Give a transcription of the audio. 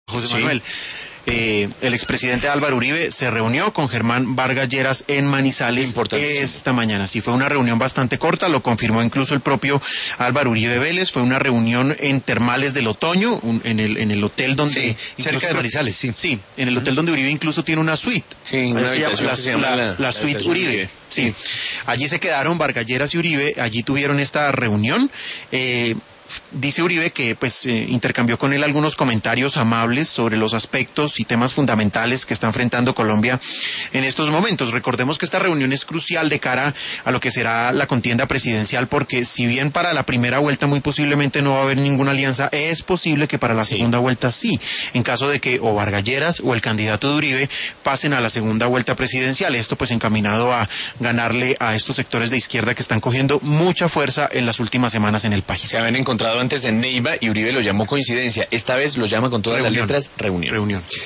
José Manuel. El expresidente Álvaro Uribe se reunió con Germán Vargas Lleras en Manizales esta mañana. Sí, fue una reunión bastante corta, lo confirmó incluso el propio Álvaro Uribe Vélez. Fue una reunión en Termales del Otoño, en el hotel donde... Sí, cerca de Manizales, sí. Sí, en el hotel donde Uribe incluso tiene una suite. Sí, la suite Uribe. Sí, allí se quedaron Vargas Lleras y Uribe, allí tuvieron esta reunión. Dice Uribe que intercambió con él algunos comentarios amables sobre los aspectos y temas fundamentales que está enfrentando Colombia en estos momentos. Recordemos que esta reunión es crucial de cara a lo que será la contienda presidencial, porque si bien para la primera vuelta muy posiblemente no va a haber ninguna alianza, es posible que para la segunda vuelta sí, en caso de que o Vargas Lleras o el candidato de Uribe pasen a la segunda vuelta presidencial. Esto encaminado a ganarle a estos sectores de izquierda que están cogiendo mucha fuerza en las últimas semanas en el país. Se habían encontrado antes en Neiva y Uribe lo llamó coincidencia. Esta vez lo llama con todas las letras reunión.